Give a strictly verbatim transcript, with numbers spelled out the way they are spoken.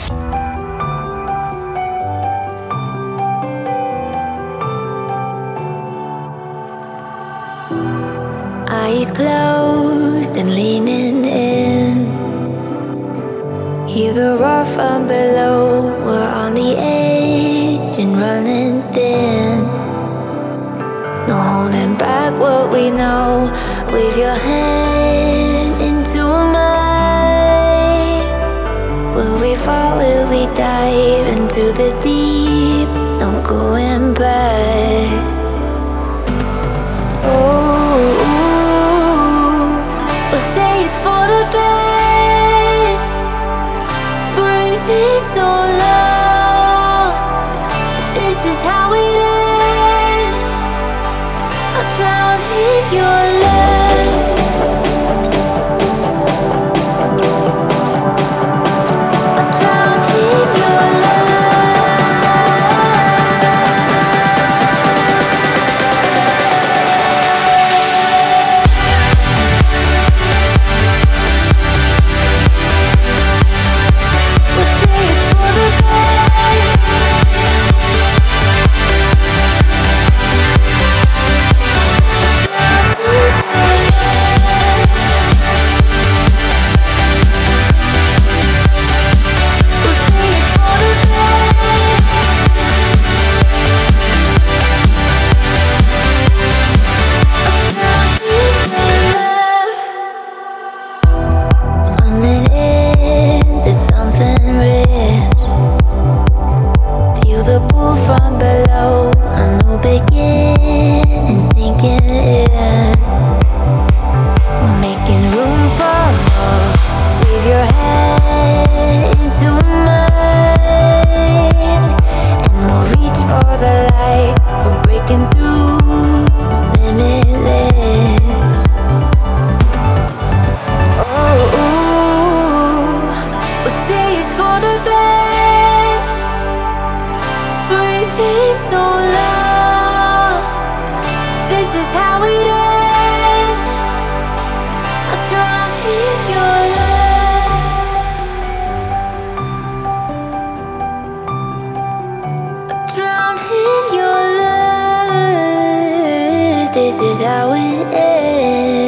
Eyes closed and leaning in. Hear the rough from below. We're on the edge and running thin. No holding back what we know. Wave your hand into mine. Will we fall? Will we dive into the deep? No going back. Oh, we'll say it's for the best. Breathing so long. If this is how it ends, I'll drown in your love. I'll drown in your love. We'll say it's for the best. Swimming into something rich. Feel the pull from below. A new beginning sinking in. We're making room for more. Wave your hand into mine, and we'll reach for the light. We're breaking through limitless. Oh, we'll say it's for the best. Breathing so long. This is how it ends. I'll drown in your love. I'll drown in your love. This is how it ends.